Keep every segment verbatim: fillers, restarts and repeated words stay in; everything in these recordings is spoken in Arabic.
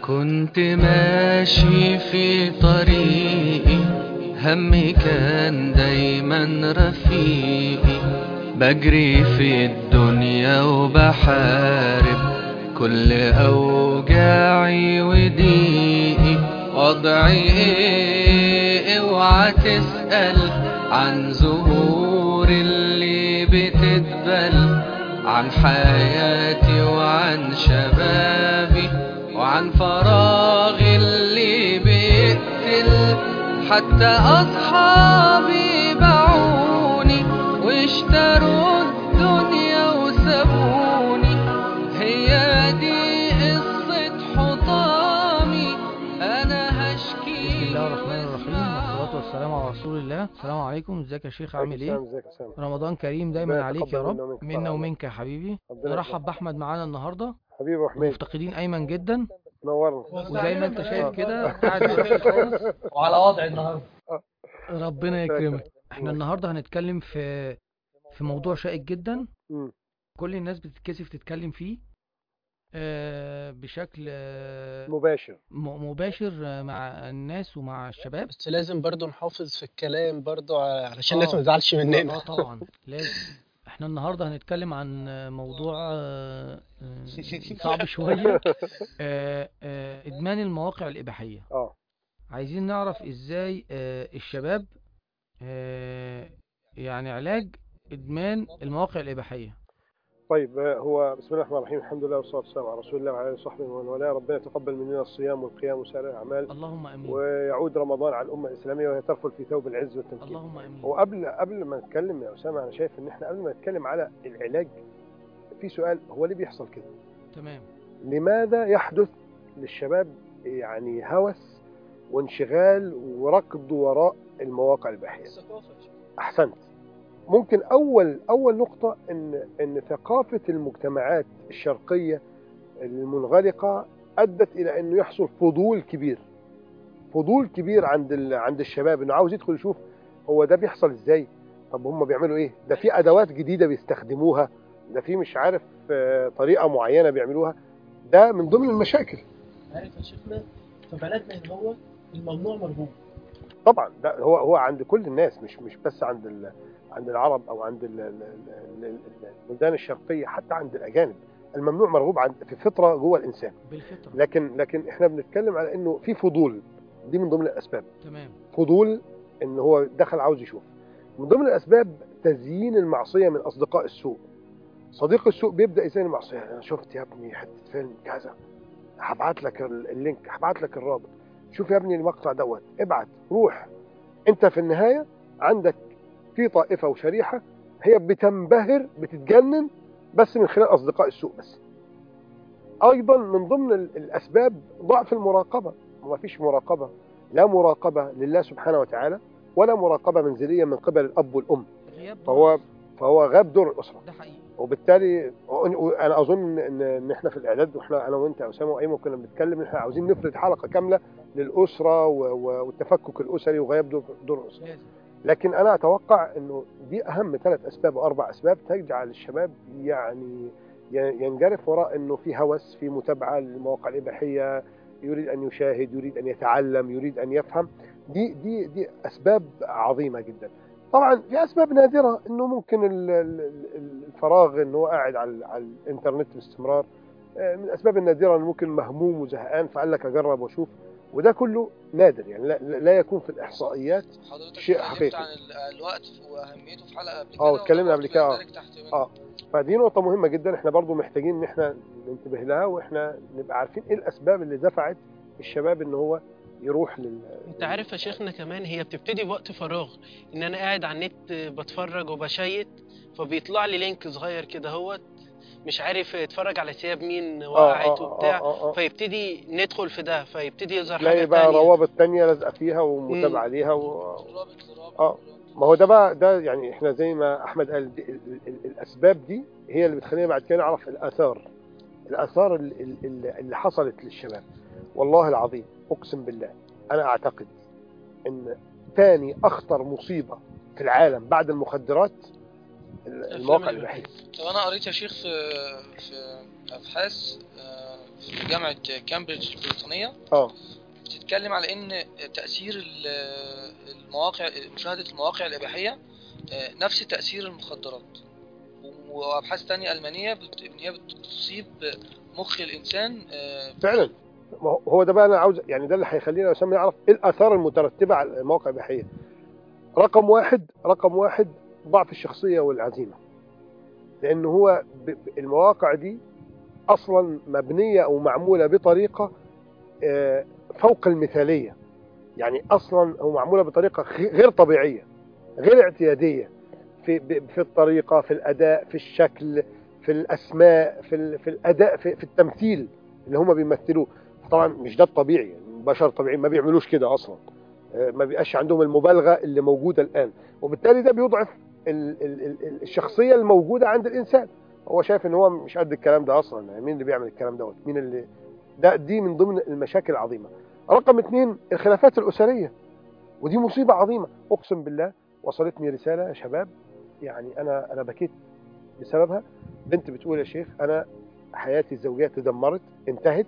كنت ماشي في طريقي، همي كان دايما رفيقي، بجري في الدنيا وبحارب كل أوجاعي وضيقي. وضعي ايه؟ اوعى تسأل عن زهور اللي بتدبل، عن حياتي وعن شبابي وعن فراغي اللي بيقتل. حتى أصحابي باعوني واشتروا الدنيا وسابوني، هي دي قصة حطامي أنا هشكي. بسم الله الرحمن الرحيم، والصلاة والسلام على رسول الله. السلام عليكم، ازيك يا شيخ؟ عامل ايه؟ ازيك يا سامي؟ رمضان كريم دايما عليك يا رب، منا ومنك يا حبيبي. ربنا نرحب يخليك. باحمد معانا النهارده، حبيبي وحميد، ومفتقدين ايمن جدا، نورنا. وزي ما انت شايف كده قاعد دلوقتي خالص وعلى وضع النهارده. ربنا يكرمك. احنا النهارده هنتكلم في في موضوع شائك جدا، مم. كل الناس بتتكسف تتكلم فيه آه، بشكل آه، مباشر. م- مباشر آه، مع الناس ومع الشباب. بس لازم برضو نحافظ في الكلام برضو علشان الناس آه. ما تزعلش مننا. اه طبعا لازم. احنا النهارده هنتكلم عن موضوع آه، آه، صعب شوية، آه، آه، ادمان المواقع الإباحية. اه عايزين نعرف ازاي آه، الشباب آه، يعني علاج ادمان المواقع الإباحية. طيب، آه، هو بسم الله الرحمن الرحيم، الحمد لله والصلاه والسلام على رسول الله وعلى اله وصحبه ومن والاه. ربنا يتقبل مننا الصيام والقيام وسائر الاعمال، اللهم امين. ويعود رمضان على الامه الاسلاميه وهي ترفل في ثوب العز والتمكين. اللهم امين. وقبل قبل ما نتكلم يا اسامه، انا شايف ان احنا قبل ما نتكلم على العلاج في سؤال: هو ليه بيحصل كده؟ تمام. لماذا يحدث للشباب يعني هوس وانشغال وركض وراء المواقع الإباحية؟ أحسنت. ممكن أول أول نقطة إن إن ثقافة المجتمعات الشرقية المنغلقة أدت إلى إنه يحصل فضول كبير، فضول كبير عند ال... عند الشباب، إنه عاوز يدخل يشوف هو ده بيحصل إزاي، طب هم بيعملوا إيه، ده في أدوات جديدة بيستخدموها، ده في مش عارف آه، طريقة معينة بيعملوها. ده من ضمن المشاكل. عارف يا شيخنا، في بلدنا ان هو الممنوع مرغوب. طبعا ده هو هو عند كل الناس، مش مش بس عند ال... عند العرب او عند ال- ال- ال- ال- البلدان الشرقيه، حتى عند الاجانب الممنوع مرغوب عند في فطره جوه الانسان. بالفطرة. لكن لكن احنا بنتكلم على انه في فضول، دي من ضمن الاسباب. تمام. فضول ان هو دخل عاوز يشوف. من ضمن الاسباب تزيين المعصيه من اصدقاء السوء. صديق السوء بيبدا يزين المعصيه: انا شفت يا ابني حته فيلم كذا، هبعت لك اللينك، هبعت لك الرابط، شوف يا ابني المقطع دوت، ابعت، روح. انت في النهايه عندك في طائفه وشريحه هي بتنبهر بتتجنن بس من خلال اصدقاء السوء بس. ايضا من ضمن الاسباب ضعف المراقبه، ما فيش مراقبه، لا مراقبه لله سبحانه وتعالى ولا مراقبه منزليه من قبل الاب والام، غياب دور فهو الأسرة. فهو غاب دور الاسره. ده حقيقي. وبالتالي انا اظن ان ان احنا في الاعداد، واحنا انا وانت يا اسامه وايمن كنا بنتكلم ان احنا عاوزين نفرد حلقه كامله للاسره والتفكك الاسري وغياب دور دور الاسره. لازم. لكن انا اتوقع انه دي اهم ثلاث اسباب او اربع اسباب تجعل الشباب يعني ينجرف وراء انه في هوس، في متابعه للمواقع الاباحيه، يريد ان يشاهد، يريد ان يتعلم، يريد ان يفهم. دي دي دي اسباب عظيمه جدا. طبعا في اسباب نادره، انه ممكن الفراغ، انه هو قاعد على على الانترنت باستمرار. من الاسباب النادره انه ممكن مهموم وزهقان فقال لك اجرب واشوف، وده كله نادر يعني، لا, لا يكون في الاحصائيات شيء حقيقي. عن الوقت واهميته في حلقه قبل كده، اه اتكلمنا قبل كده. اه اه اه فدي نقطه مهمه جدا، احنا برضو محتاجين ان احنا ننتبه لها، واحنا نبقى عارفين ايه الاسباب اللي دفعت الشباب ان هو يروح لل انت عارف يا شيخنا كمان هي بتبتدي بوقت فراغ، ان انا قاعد على النت بتفرج وبشيت، فبيطلع لي لينك صغير كده هوت مش عارف اتفرج على ثياب مين وقعت وبتاع، آه آه آه. فيبتدي ندخل في ده، فيبتدي يظهر تلاقي حاجه بقى تانية. روابط تانية لازقه فيها ومتابعه ليها و... اه ما هو ده بقى، ده يعني احنا زي ما احمد قال، دي ال ال الاسباب دي هي اللي بتخلينا بعد كده نعرف الاثار، الاثار اللي, اللي حصلت للشباب. والله العظيم اقسم بالله انا اعتقد ان ثاني اخطر مصيبه في العالم بعد المخدرات المواقع الاباحيه. طب انا قريت يا شيخ في في ابحاث في جامعة كامبريدج البريطانية اه بتتكلم على ان تأثير ال- المواقع مشاهدة المواقع الإباحية نفس تأثير المخدرات. وأبحاث تانية ألمانية بت- إن هي بتصيب مخ الإنسان. فعلا. ما هو- هو ده بقى انا عاوز، يعني ده اللي هيخلينا يا اسامه نعرف ايه الاثار المترتبه على المواقع الاباحيه. رقم واحد رقم واحد ضعف الشخصيه والعزيمه، لان هو ب- ب- المواقع دي اصلا مبنيه او معموله بطريقه آه، فوق المثاليه. يعني اصلا هو معموله بطريقه خ- غير طبيعيه، غير اعتياديه، في ب- في الطريقه، في الاداء، في الشكل، في الاسماء، في ال- في الاداء، في, في التمثيل اللي هم بيمثلوه. طبعا مش ده الطبيعي، يعني بشر طبيعيين ما بيعملوش كده اصلا. آه، ما بيبقاش عندهم المبالغه اللي موجوده الان، وبالتالي ده بيضعف ال- ال- ال- الشخصيه الموجوده عند الانسان. هو شايف ان هو مش قد الكلام ده اصلا، يعني مين اللي بيعمل الكلام دوت؟ مين اللي ده؟ دي من ضمن المشاكل العظيمه. رقم اثنين الخلافات الاسريه، ودي مصيبه عظيمه. اقسم بالله وصلتني رساله يا شباب، يعني انا انا بكيت بسببها. بنت بتقول يا شيخ انا حياتي الزوجيه تدمرت، انتهت،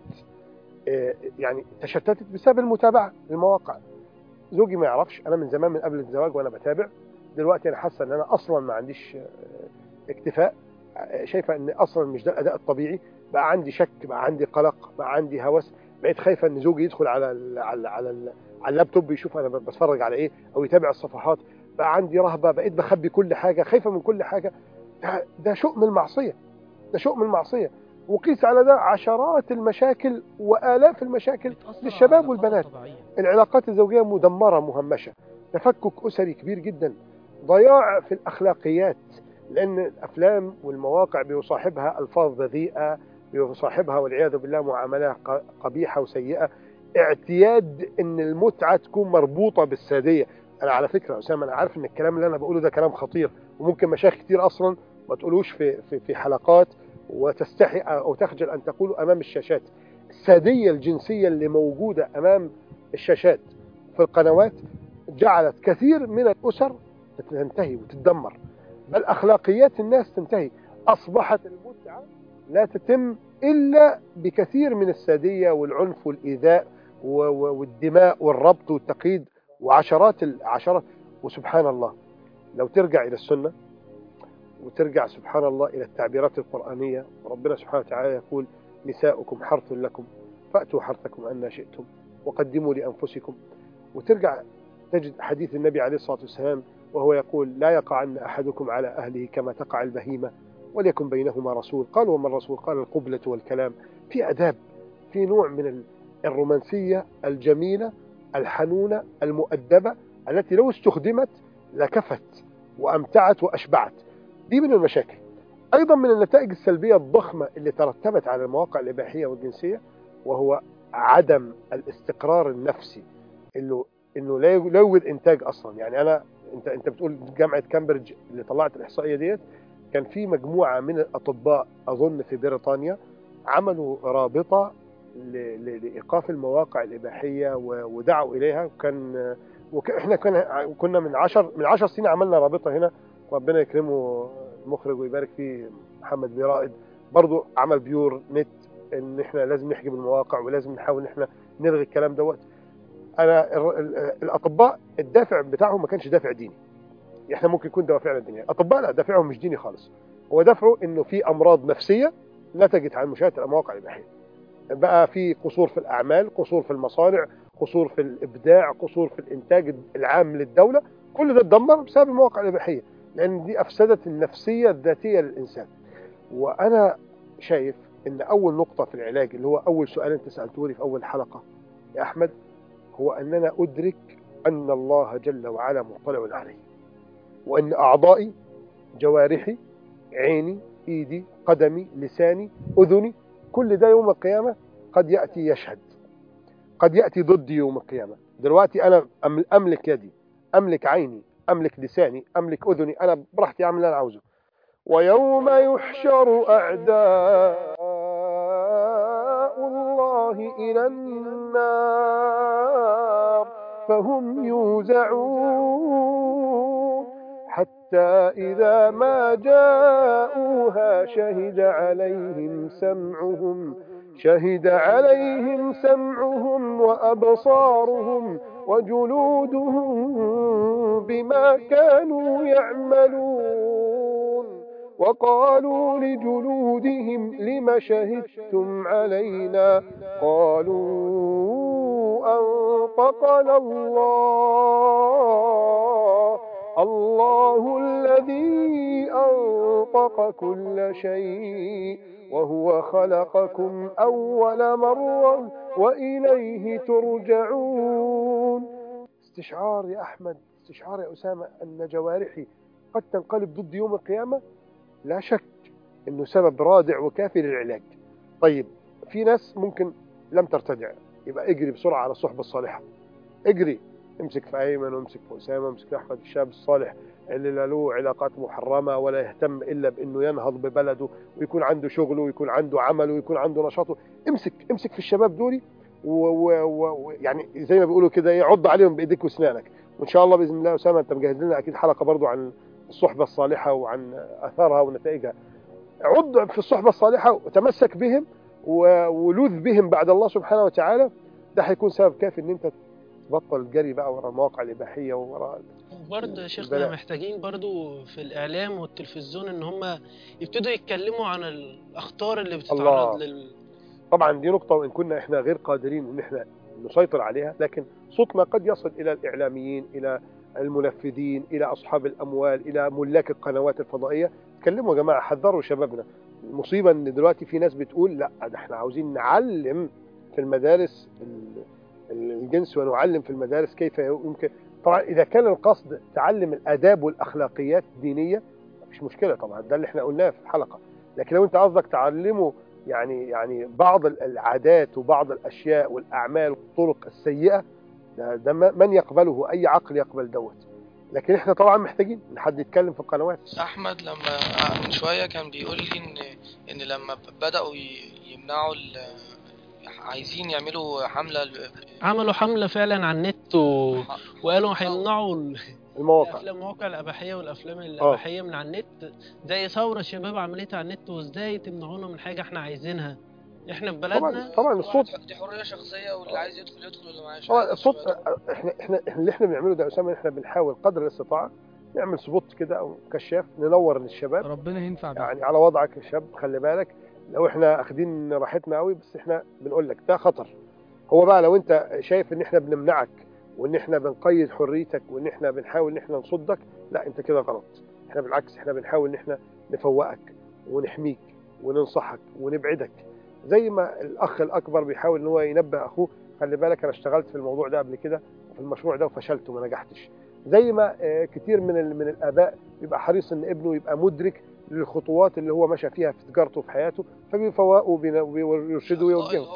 آه، يعني تشتتت بسبب المتابعه للمواقع. زوجي ما يعرفش، انا من زمان من قبل الزواج وانا بتابع. دلوقتي انا حاسه ان انا اصلا ما عنديش آه، اكتفاء، آه، شايفه ان اصلا مش ده الاداء الطبيعي. بقى عندي شك، بقى عندي قلق، بقى عندي هوس. بقيت خايفه ان زوجي يدخل على ال على ال على, ال على اللابتوب يشوف انا بتفرج على ايه، او يتابع الصفحات. بقى عندي رهبه، بقيت بخبي كل حاجه، خايفه من كل حاجه. ده, ده شؤم المعصيه، ده شؤم المعصيه. وقيس على ده عشرات المشاكل والاف المشاكل بتأثر على للشباب العلاقات والبنات. الطبيعية. العلاقات الزوجيه مدمره مهمشه، تفكك اسري كبير جدا، ضياع في الاخلاقيات، لان الافلام والمواقع بيصاحبها الفاظ بذيئه، بيصاحبها والعياذ بالله معاملات ق- قبيحه وسيئه، اعتياد ان المتعه تكون مربوطه بالساديه. انا على فكره يا اسامه انا عارف ان الكلام اللي انا بقوله ده كلام خطير، وممكن مشايخ كتير اصلا ما تقولوش في في في حلقات، وتستحي او تخجل ان تقوله امام الشاشات. الساديه الجنسيه اللي موجوده امام الشاشات في القنوات جعلت كثير من الاسر تنتهي وتتدمر، بل اخلاقيات الناس تنتهي. اصبحت المتعه لا تتم الا بكثير من الساديه والعنف والايذاء و- و- والدماء والربط والتقييد وعشرات العشرات. وسبحان الله لو ترجع الى السنه وترجع سبحان الله إلى التعبيرات القرآنية، ربنا سبحانه وتعالى يقول نساؤكم حرث لكم فأتوا حرثكم أن شئتم وقدموا لأنفسكم. وترجع تجد حديث النبي عليه الصلاة والسلام وهو يقول لا يقعن أحدكم على أهله كما تقع البهيمة وليكن بينهما رسول. قال وما الرسول؟ قال القبلة والكلام. في أداب، في نوع من الرومانسية الجميلة الحنونة المؤدبة التي لو استخدمت لكفت وأمتعت وأشبعت. دي من المشاكل. أيضا من النتائج السلبية الضخمة اللي ترتبت على المواقع الإباحية والجنسية وهو عدم الاستقرار النفسي، إنه إنه لا لا يوجد إنتاج أصلا. يعني أنا أنت أنت بتقول جامعة كامبريدج اللي طلعت الإحصائية ديت، كان في مجموعة من الأطباء أظن في بريطانيا عملوا رابطة ل- ل- لإيقاف المواقع الإباحية و- ودعوا إليها. وكان وإحنا كنا كنا من عشر من عشر سنين عملنا رابطة هنا، ربنا يكرمه المخرج ويبارك فيه محمد بن رائد، برضو عمل بيور نت ان احنا لازم نحجب المواقع ولازم نحاول ان احنا نلغي الكلام دوت. انا ال- ال- الاطباء الدافع بتاعهم ما كانش دافع ديني. احنا ممكن يكون دوافعنا دينيه، الاطباء لا، دافعهم مش ديني خالص. هو دافعه انه في امراض نفسيه نتجت عن مشاهده المواقع الاباحيه. بقى في قصور في الاعمال، قصور في المصانع، قصور في الابداع، قصور في الانتاج العام للدوله. كل ده اتدمر بسبب المواقع الاباحيه، لان دي افسدت النفسيه الذاتيه للانسان. وانا شايف ان اول نقطه في العلاج اللي هو اول سؤال انت سالته لي في اول حلقه يا احمد، هو اننا ادرك ان الله جل وعلا مطلع علي، وان اعضائي، جوارحي، عيني، ايدي، قدمي، لساني، اذني، كل ده يوم القيامه قد ياتي يشهد، قد ياتي ضدي يوم القيامه. دلوقتي انا أم- املك يدي، املك عيني، املك لساني، املك اذني، انا براحتي اعمل اللي انا عاوزه. ويوم يحشر أعداء الله إلى النار فهم يوزعون حتى إذا ما جاءوها شهد عليهم سمعهم شهد عليهم سمعهم وأبصارهم وجلودهم بما كانوا يعملون وقالوا لجلودهم لم شهدتم علينا قالوا أنطقنا الله الله الذي أنطق كل شيء وهو خلقكم أول مرة وإليه ترجعون. استشعار يا أحمد، استشعار يا أسامة أن جوارحي قد تنقلب ضد يوم القيامة، لا شك أنه سبب رادع وكافي للعلاج. طيب في ناس ممكن لم ترتدع، يبقى اجري بسرعة على الصحبة الصالحة، اجري امسك في أيمن وامسك في أسامة وامسك في أحمد الشاب الصالح اللي لا له علاقات محرمة ولا يهتم إلا بأنه ينهض ببلده ويكون عنده شغله ويكون عنده عمله ويكون عنده نشاطه. امسك امسك في الشباب دولي ويعني زي ما بيقولوا كده يعض عليهم بإيديك واسنانك. وإن شاء الله بإذن الله أسامة أنت مجهز لنا أكيد حلقة برضو عن الصحبة الصالحة وعن أثارها ونتائجها. عض في الصحبة الصالحة وتمسك بهم ولوذ بهم بعد الله سبحانه وتعالى، ده هيكون سبب كافي ان انت تبطل الجري بقى ورا المواقع الإباحية وورا برضه يا شيخنا محتاجين برضه في الإعلام والتلفزيون ان هم يبتدوا يتكلموا عن الأخطار اللي بتتعرض لل طبعا دي نقطة، وإن كنا احنا غير قادرين ان احنا نسيطر عليها، لكن صوتنا قد يصل إلى الإعلاميين، إلى المنفذين، إلى أصحاب الأموال، إلى ملاك القنوات الفضائية. تكلموا يا جماعة، حذروا شبابنا. المصيبة ان دلوقتي في ناس بتقول لا ده احنا عاوزين نعلم في المدارس الجنس ونعلم في المدارس كيف يمكن. طبعا إذا كان القصد تعلم الآداب والأخلاقيات الدينية مفيش مشكلة، طبعا ده اللي احنا قلناه في الحلقة. لكن لو انت قصدك تعلمه يعني يعني بعض العادات وبعض الأشياء والأعمال والطرق السيئة، ده, ده من يقبله؟ أي عقل يقبل دوت. لكن احنا طبعا محتاجين ان حد يتكلم في القنوات. احمد لما من شويه كان بيقول لي ان ان لما بداوا يمنعوا عايزين يعملوا حمله، عملوا حمله فعلا على النت و... وقالوا هيمنعوا المواقع الافلام المواقع الاباحيه والافلام الاباحيه من على النت، زي ثوره الشباب عملتها على النت. وازاي تمنعونا من حاجه احنا عايزينها؟ احنا في بلدنا طبعا طبعا الصوت دي حريه شخصيه، واللي عايز يدخل يدخل واللي معاش طبعا الصوت. احنا احنا اللي احنا بنعمله ده يا اسامه، احنا بنحاول قدر الاستطاعه نعمل سبوت كده او كشاف ننور للشباب. ربنا ينفع بيه. يعني على وضعك يا شاب، خلي بالك لو احنا اخدين راحتنا قوي، بس احنا بنقول لك ده خطر. هو بقى لو انت شايف ان احنا بنمنعك وان احنا بنقيد حريتك وان احنا بنحاول ان احنا نصدك، لا انت كده غلط. احنا بالعكس احنا بنحاول ان احنا نفوقك ونحميك وننصحك ونبعدك، زي ما الاخ الاكبر بيحاول ان هو ينبه اخوه. خلي بالك انا اشتغلت في الموضوع ده قبل كده في المشروع ده وفشلت وما نجحتش. زي ما كتير من من الاباء بيبقى حريص ان ابنه يبقى مدرك للخطوات اللي هو ماشي فيها في تجارته في حياته، فبيفوقوا ويرشدوا ويوجهوا.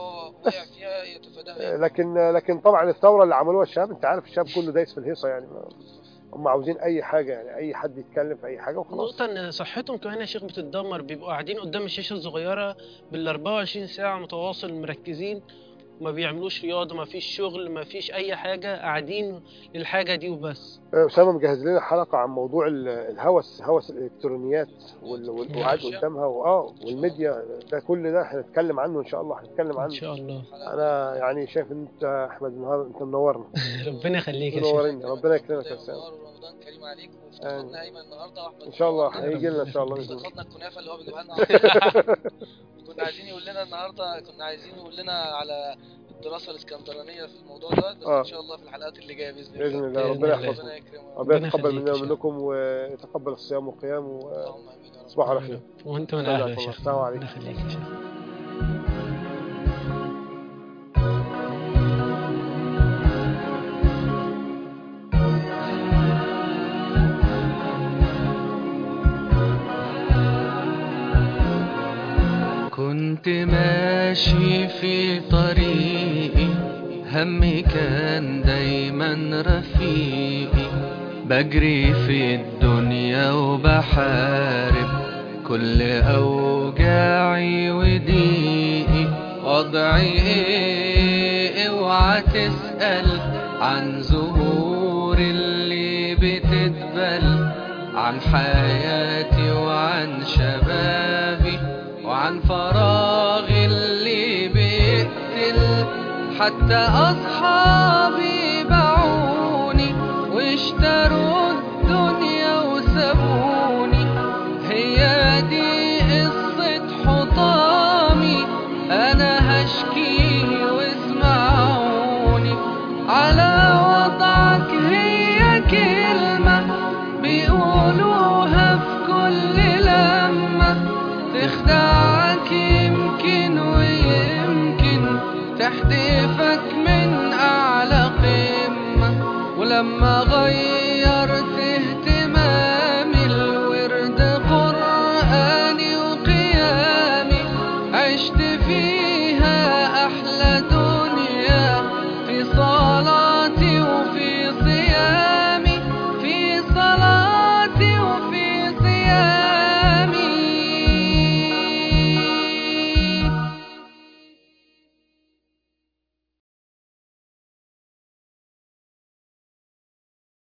لكن لكن طبعا الثوره اللي عملوها الشباب، انت عارف الشباب كله دايس في الهيصه، يعني هم عاوزين اي حاجه، يعني اي حد يتكلم في اي حاجه وخلاص. النقطه ان صحتهم كمان يا شيخ بتتدمر، بيبقوا قاعدين قدام الشاشه الصغيره بال أربعة وعشرين ساعه متواصل مركزين، ما بيعملوش رياضه، ما فيش شغل، ما فيش اي حاجه، قاعدين للحاجه دي وبس. أسامة مجهز لنا حلقه عن موضوع الهوس، هوس الالكترونيات والقعاد قدامها واه والميديا ده، كل ده هنتكلم عنه ان شاء الله، هنتكلم عنه ان شاء الله. انا يعني شايف ان انت احمد النهارده انت منورنا. ربنا يخليك يا شيخ، ربنا يكرمك يا أسامة. رمضان كريم عليك، وافتقدنا ايمن النهارده واحمد ان شاء الله هيجي لنا ان شاء الله. افتقدنا الكنافه اللي هو بيجيبها لنا. كنا عايزين يقول لنا النهارده، كنا عايزين يقول لنا على الدراسه الاسكندرانيه في الموضوع ده، بس آه. ان شاء الله في الحلقات اللي جايه باذن الله. باذن الله ربنا يحفظكم، ربنا يتقبل منا ومنكم ويتقبل الصيام والقيام، وتصبحوا على خير. وانت من اهل الشيخ. السلام عليكم. كنت ماشي في طريقي، همي كان دايما رفيقي، بجري في الدنيا وبحارب كل أوجاعي وضيقي. وضعي ايه؟ اوعى تسأل عن زهور اللي بتدبل، عن حياتي وعن شبابي وعن فراغي اللي حتى أصحابي باعوني واشتروا الدنيا وسابوني. هي دي قصة حطامي، أنا هشكي واسمعوني. على وضعك هي كلمة بيقولوها في كل لمة، تخدعك يمكن ويمكن تحدفك من أعلى قمة. ولما غير